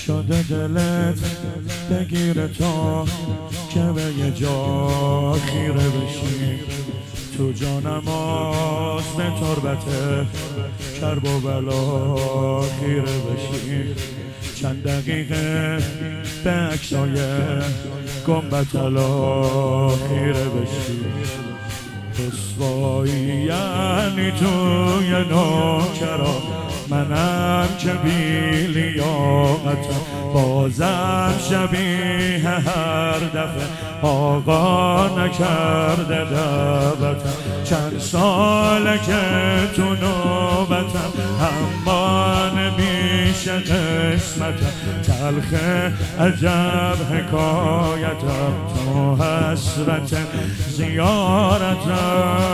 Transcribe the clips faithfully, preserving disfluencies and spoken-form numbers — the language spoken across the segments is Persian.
شده دلت بگیره تا که به یه جا خیره بشی تو جانماز به تربت کرب و بلا خیره بشی چند دقیقه به عکسای گنبد علا خیره بشی رسوایی یعنی توی نوکرا منم که بی لیاقتم بازم شبیه هر دفعه آقا نکرده دعوتم چند ساله که تو نوبتم اما نمیشه قسمتم تلخ عجب حکایتم تو حسرت زیارتم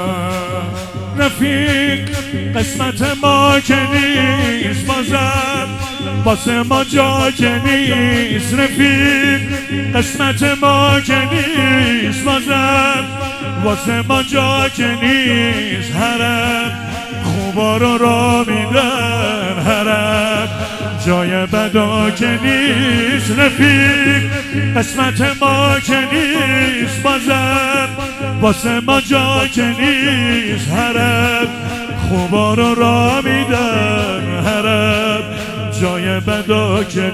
رفیق قسمت ما که نیست بازم واسه ما جا که نیست رفیق قسمت ما که نیست بازم واسه ما جا که نیست حرم خوبا رو را میدن حرم جای بدا که نیست رفیق قسمت ما که نیست بازم واسه ما جا که نیست حرم خوبا رو را میدن حرم جای بدا که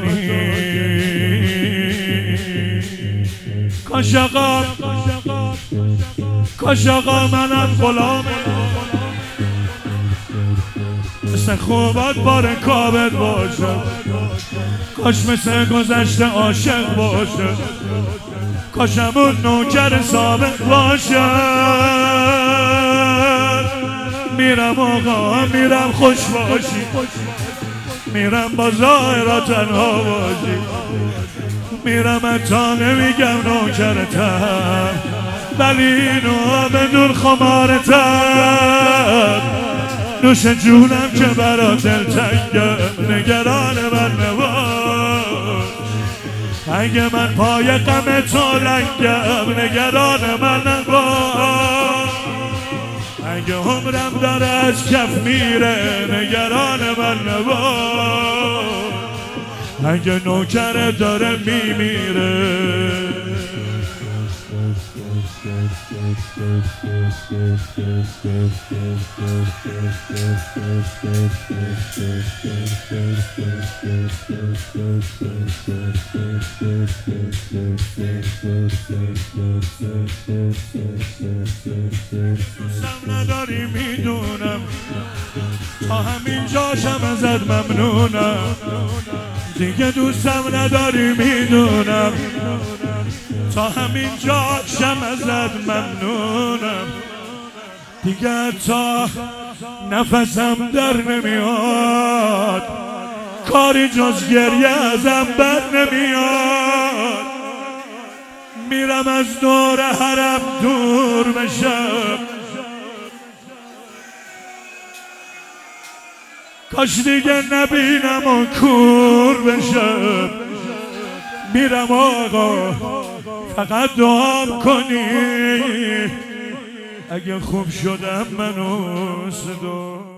نیست کاش آقا کاش آقا منم غلام مثل خوبات بار کابد باشه کاش مثل گذشته عاشق باشه کاش همون نوکر سابق باشه میرم آقا میرم خوش باشی میرم با ظاهرا تنها باشی میرم تا نمیگم نوکرتم ولی اینو بدون خمارتم نوش جونم که برا دل تنگم نگران من نباش اگه من پای غم تو لنگم نگران من نباش اگه عمرم داره از کف میره نگران من نباش اگه نوکر داره میمیره دوستم نداری میدونم تا همین جاشم ازت ممنونم دیگه دوستم نداری میدونم تا همین جاشم ازت ممنونم دیگه تا نفسم در نمیاد کاری جز گریه ازم بر نمیاد میرم از دور حرم دور بشم کاش دیگه نبینم و کور بشم میرم آقا فقط دعام کنی اگه خوب شدم منو صدا